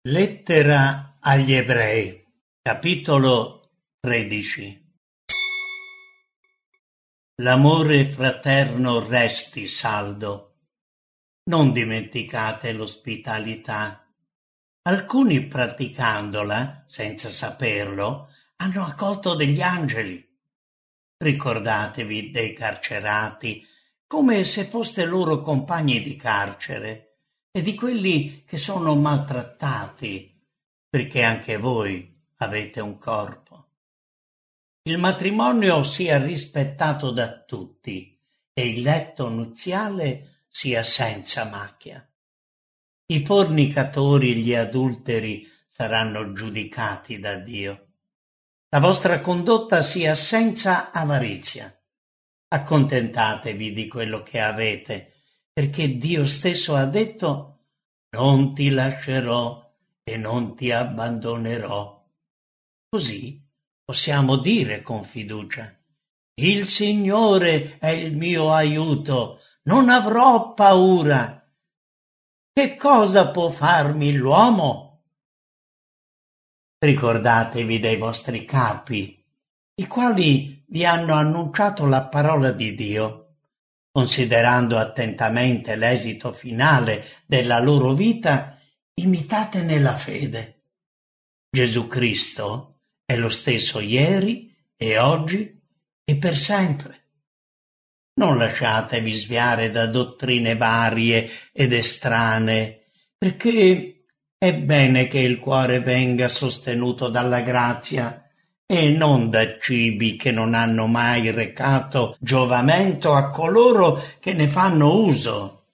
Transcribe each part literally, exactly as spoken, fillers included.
Lettera agli Ebrei, capitolo tredici. L'amore fraterno resti saldo. Non dimenticate l'ospitalità. Alcuni, praticandola, senza saperlo, hanno accolto degli angeli. Ricordatevi dei carcerati come se foste loro compagni di carcere, e di quelli che sono maltrattati, perché anche voi avete un corpo. Il matrimonio sia rispettato da tutti e il letto nuziale sia senza macchia. I fornicatori e gli adulteri saranno giudicati da Dio. La vostra condotta sia senza avarizia. Accontentatevi di quello che avete, perché Dio stesso ha detto: non ti lascerò e non ti abbandonerò. Così possiamo dire con fiducia: il Signore è il mio aiuto, non avrò paura. Che cosa può farmi l'uomo? Ricordatevi dei vostri capi, i quali vi hanno annunciato la parola di Dio. Considerando attentamente l'esito finale della loro vita, imitatene la fede. Gesù Cristo è lo stesso ieri e oggi e per sempre. Non lasciatevi sviare da dottrine varie ed estranee, perché è bene che il cuore venga sostenuto dalla grazia e non da cibi che non hanno mai recato giovamento a coloro che ne fanno uso.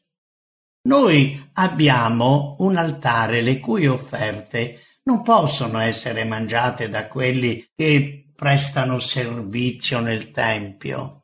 Noi abbiamo un altare le cui offerte non possono essere mangiate da quelli che prestano servizio nel tempio.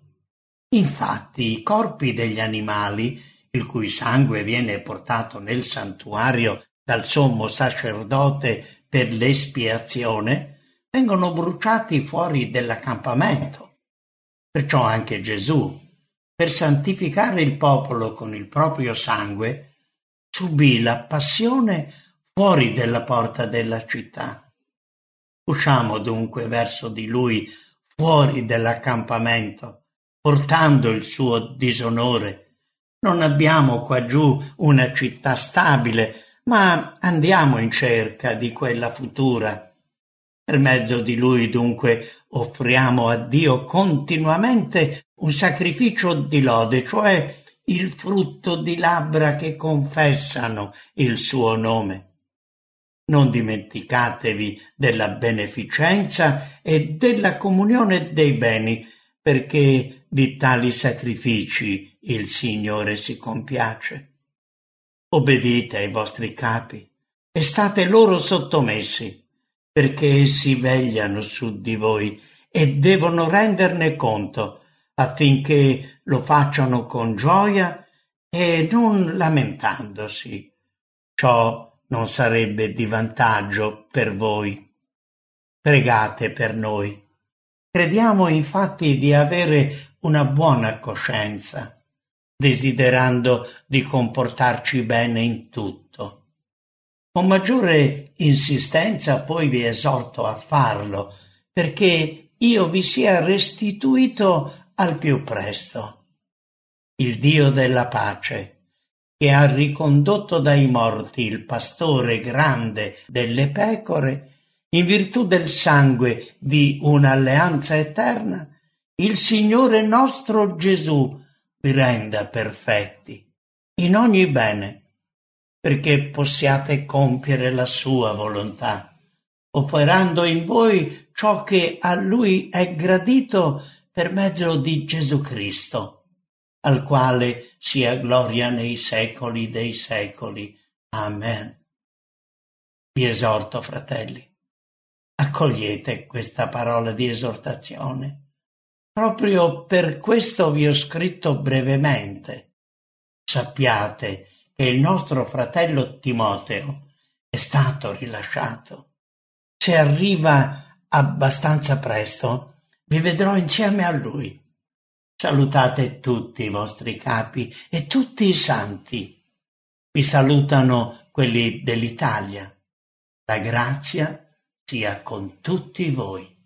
Infatti i corpi degli animali, il cui sangue viene portato nel santuario dal sommo sacerdote per l'espiazione, vengono bruciati fuori dell'accampamento. Perciò anche Gesù, per santificare il popolo con il proprio sangue, subì la passione fuori della porta della città. Usciamo dunque verso di lui fuori dell'accampamento, portando il suo disonore. Non abbiamo qua giù una città stabile, ma andiamo in cerca di quella futura. Per mezzo di lui dunque offriamo a Dio continuamente un sacrificio di lode, cioè il frutto di labbra che confessano il suo nome. Non dimenticatevi della beneficenza e della comunione dei beni, perché di tali sacrifici il Signore si compiace. Obbedite ai vostri capi e state loro sottomessi, perché essi vegliano su di voi e devono renderne conto, affinché lo facciano con gioia e non lamentandosi. Ciò non sarebbe di vantaggio per voi. Pregate per noi. Crediamo infatti di avere una buona coscienza, desiderando di comportarci bene in tutto. Con maggiore insistenza poi vi esorto a farlo, perché io vi sia restituito al più presto. Il Dio della pace, che ha ricondotto dai morti il pastore grande delle pecore, in virtù del sangue di un'alleanza eterna, il Signore nostro Gesù vi renda perfetti in ogni bene, perché possiate compiere la sua volontà, operando in voi ciò che a Lui è gradito per mezzo di Gesù Cristo, al quale sia gloria nei secoli dei secoli. Amen. Vi esorto, fratelli, accogliete questa parola di esortazione. Proprio per questo vi ho scritto brevemente. Sappiate che il nostro fratello Timoteo è stato rilasciato. Se arriva abbastanza presto, vi vedrò insieme a lui. Salutate tutti i vostri capi e tutti i santi. Vi salutano quelli dell'Italia. La grazia sia con tutti voi.